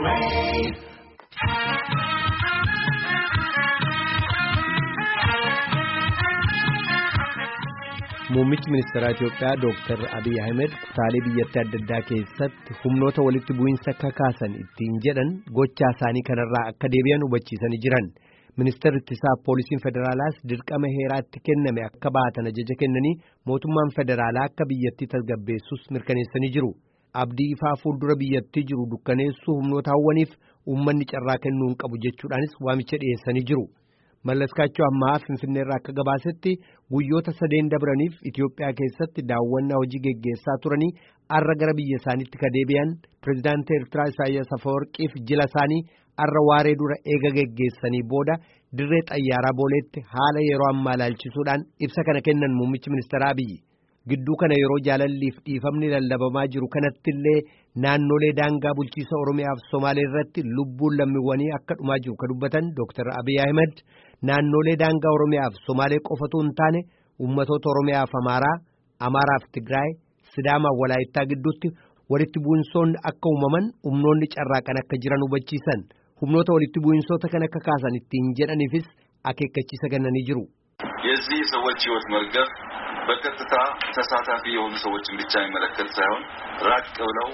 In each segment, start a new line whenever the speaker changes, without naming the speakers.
Muummichi ministeera Itoophiyaa Dr. Abiy Ahmed kutaalee biyyattii adda addaa keessatti humnoota walitti bu'iinsa kakaasan ittiin jedhan gochaa isaanii kanarraa akka deebi'an hubachiisanii jiran. Ministeerri ittisaa poolisiin federaalaas dirqama heeraatti kenname akka baatan ajaja kennanii mootummaan federaalaa akka biyyattii tasgabbeessus mirkaneessanii jiru. Abdii ifaa fuuldura biyyattii jiru dukkaneessuu humnoota hawwaniif uummanni carraa kennuu hin qabu jechuudhaanis waamicha dhiyeessanii jiru. Mallaskaachoo ammaa Finfinneerraa akka gabaasetti guyyoota 3 dabraniif Itoophiyaa keessatti daawwannaa hojii geggeessaa turanii arra gara biyya isaaniitti ka deebi'an pirezidaantii Eertiraa Isaayyaas Afeworqiif jila isaanii arra waaree dura eega geggeessanii booda dirree xayyaaraa booleetti haala yeroo ammaa ilaalchisuudhaan ibsa kana kennan muummichi ministeeraa Abiyyi. Gidduu kana yeroo jaalalliif dhiifamni lallabamaa jiru kanattillee naannolee daangaa bulchiisa Oromiyaa fi Somaalee irratti lubbuun lammiiwwanii akka dhumaa jiru ka dubbatan Dr. Abiy Ahmed naannolee daangaa Oromiyaa fi Somaalee qofatu hin taane ummatoota Oromiyaa fi Amaaraa fi Tigraay, Sidaamaa fi Walaayittaa gidduutti walitti bu'insoonni akka uumaman humnoonni carraaqan akka jiran hubachiisan. Humnoota walitti bu'insoota kan akka kaasan ittiin jedhaniifis akeekkachiisa kennanii jiru.
የዚህ ሰዎች ህይወት መርገፍ በቀጥታ ተሳታፊ የሆኑ ሰዎችን ብቻ የሚመለከት ሳይሆን ራቅ ብለው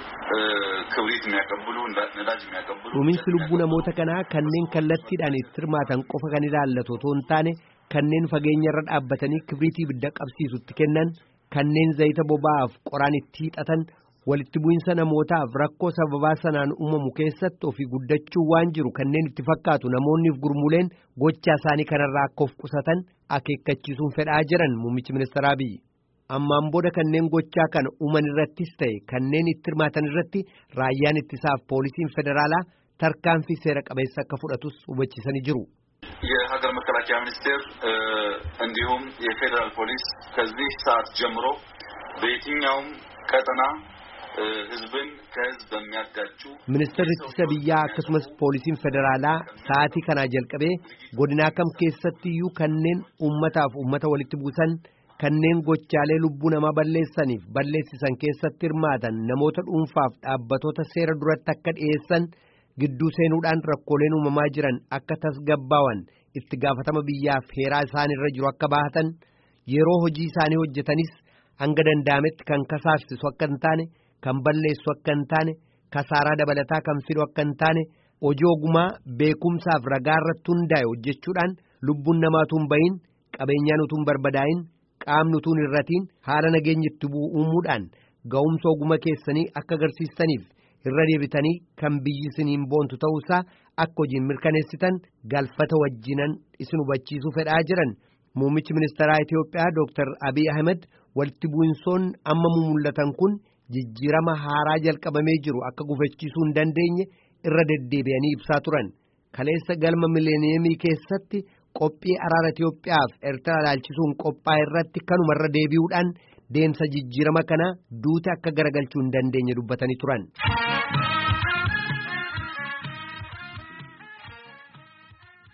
ክብሪት የሚያቀብሉ ነዳጅ የሚያቀብሉ
ኡሚንስ ልቡ namoota kanaa kanneen kallattiidhaan itti hirmaatan qofa kan ilaallatu otoo hin taane kanneen fageenyarra dhaabbatanii kibriitii ibidda qabsiisutti kennan kanneen zayita boba'aaf qoraan itti hidhatan walitti bu'insa namootaaf rakkoo sababaa sanaan uumamu keessatti ofii guddachuu waan jiru kanneen itti fakkaatu namoonniif gurmuleen gochaa isaanii kanarraa akka of qusatan akeekkachiisuun fedhaa jiran muummichi ministeera Abiyyi. Ammaan booda kanneen gochaa kana uuman irrattis ta'e kanneen itti hirmaatan irratti raayyaan ittisaaf poolisiin federaalaa tarkaanfii seera qabeessa akka fudhatus hubachiisanii jiru.
የሀገር መከላከያ ሚኒስቴር እንዲሁም የፌደራል ፖሊስ ከዚህ ሰዓት ጀምሮ በየትኛውም ቀጠና ህዝብን ከህዝብ በሚያጋጩ
Ministeerri ittisa biyyaa akkasumas poolisiin federaalaa sa'aatii kanaa jalqabee godinaa kam keessattiyyuu kanneen uummataaf uummata walitti buusan kanneen gochaalee lubbuu namaa balleessaniif balleessisan keessatti hirmaatan namoota dhuunfaaf dhaabbatoota seera duratti akka dhiyeessan gidduu seenuudhaan rakkooleen uumamaa jiran akka tasgabbaawan itti gaafatama biyyaaf heeraa isaanirra jiru akka baahatan yeroo hojii isaanii hojjetanis hanga danda'ametti kan kasaarsisu akka hin taane kan balleessu akka hin taane kasaaraa dabalataa kan fidu akka hin taane hojii ogumaa beekumsaaf ragaa irratti hundaa'e hojjechuudhaan lubbuun namaatu hin bahin qabeenyaan utuu hin barbadaa'in qaamni utuu hin irratiin haala nageenyi itti bu'u uumuudhaan ga'umsa oguma keessanii akka agarsiistaniif irra deebitanii kan biyyi isiniin boontu ta'uusaa akka hojiin mirkaneessitan galfata wajjinan isin hubachiisuu fedhaa jiran muummichi ministeeraa Itoophiyaa Dr. Abiy Ahmed walitti bu'insoon amma mul'atan kun jijjiirama haaraa jalqabamee jiru akka gufachiisuu hin dandeenye irra deddeebi'anii ibsaa turan. Kaleessa galma mileeniyeemii keessatti qophii araara Itoophiyaaf Eertiraa ilaalchisuun qophaa'e irratti kanumarra deebi'uudhaan deemsa jijjiirama kana duuti akka garagalchuu hin dandeenye dubbatanii turan.